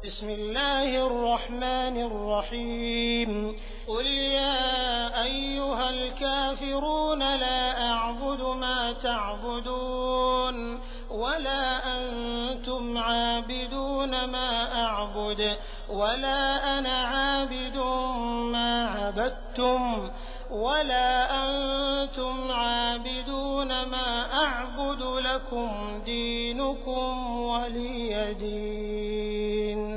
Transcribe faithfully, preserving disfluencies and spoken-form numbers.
بسم الله الرحمن الرحيم قل يا أيها الكافرون لا أعبد ما تعبدون ولا أنتم عابدون ما أعبد ولا أنا عابد ما عبدتم ولا أنتم عابدون ما أعبد لكم دينكم ولي دين.